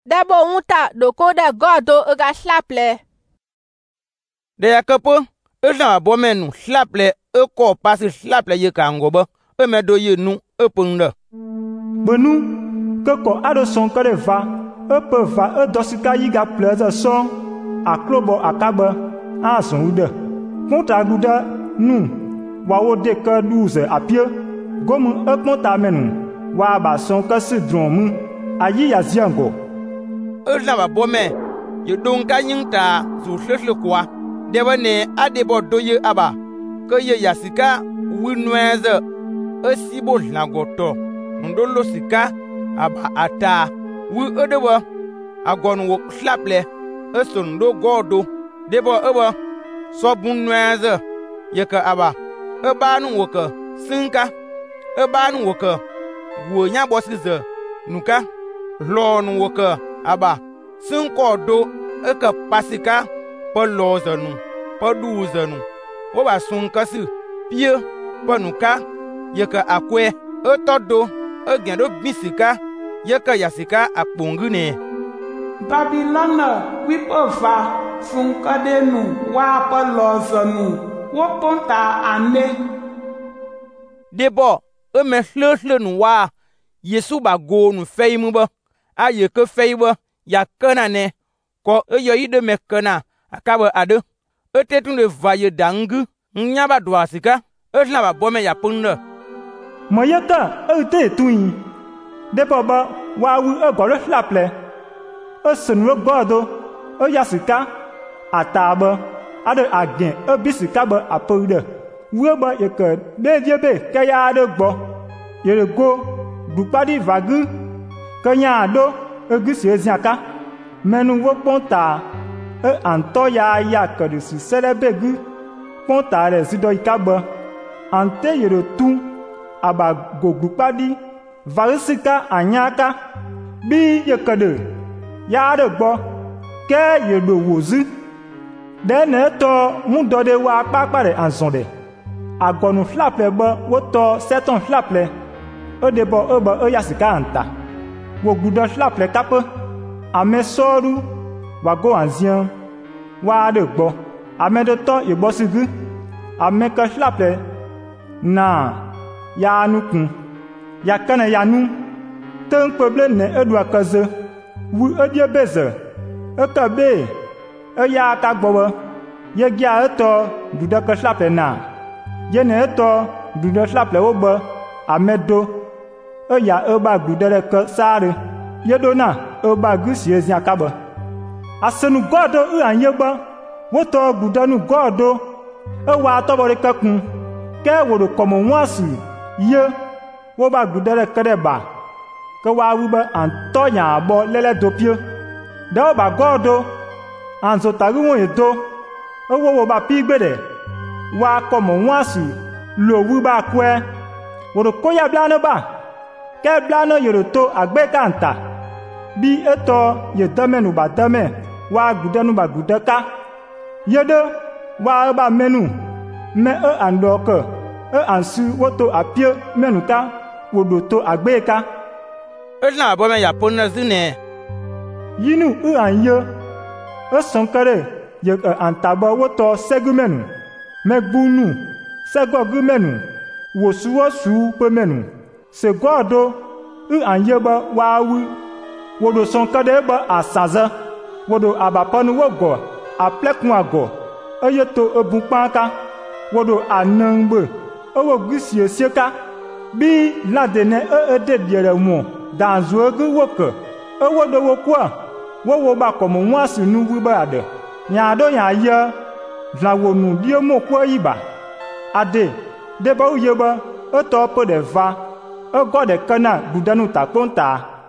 Debo unta doko de godo ga slaple. De yakepo na bomenu slaple ko pasi slaple ye kangoba medo ye nu pungde. Benu que ko ado son que de va pe va dosika yiga pleze son aklobo akabe a son ude. Konta guda nu wa wo de que 12 apie gomu konta menu wa ba son que se dromu ayi ya ziango. Na ba bome ye donka nyinta zu hlehle kwa deba ne adebo doye aba ke ye yasika winweze esibo lagoto ndolo sika aba ata wi edewa agon wo slaple esondo godo debo eba sobunweze yeka aba ebanu woka sinka ebanu woka wonya bosize nuka lonu woka aba sinko do eka pasika pa lozanu pa duzanu wo ba sunka si pie pa nuka yeka akwe etodo egendo bisika yeka yasika akpongune. Babylone wipofa sunka denu wa pa lozanu wo ponta ane. Debo me hlehle nu wa Yesu ba go nu feimu ba a yeke feiba ya kana ne ko eyo ide me kana akaba ade etetun de vaye dangu nyaba dwasika etla ba bome ya punde moyeka ete tuin depo ba wa wu egoro slaple esenu godo yasika ataba ade agen ebisika ba apode wo ba yeke deviebe kaya ade gbo yere go dupadi vagu kanya do egusi eziaka menu wo ponta anto ya kedusi selebegu ponta re zido ikaba ante yere tu aba gogupadi varisika anyaka bi yekede ya de gbo ke yedo wozu de ne to mudode wa papare anzonde agonu flaple bo wo to seton flaple odebo oba yasika anta wo gudo flaple kape ame soru wago anzian wa de gbo ame de to ibosigu ame ka flaple na ya nukun ya kana ya nu ten peble ne edua kaze wu edie beze ekabe ya ka gbo ye gia eto duda ka flaple na ye ne eto duda flaple wo bo ame do ya eba gudere ka sare yedona eba gusi ezia kaba asenu godo anyeba woto gudanu godo ewa tobore kakun ke woro komo wasu ye wo ba gudere kedeba ke wa wiba antonya abo lele dopio de ba godo anzo tagu won edo wo ba pigbede wa komo wasu lo wiba kwe woro koya blano ba ke blano yoroto agbe kanta bi eto yedamenu ba dame wa gudanu ba gudaka yedo wa ba menu me andoke ansu woto apie menuka wodoto agbeka etla bome ya ponna zine yinu anye sonkare ye antaba woto segumenu megbunu segogumenu wosuwosu pemenu se godo anyeba wawu wodo sonkade ba asaza wodo abapanu wogo aplekun ago eyeto ebunpanka wodo anangbe owo gusie sieka bi ladene edediere mu danzuogu woke owodo wokwa wowo ba komo nwasu nu wiba ade nyado ya vlawonu diemo kwa iba ade deba uyeba eto po de va egode kana budanu takonta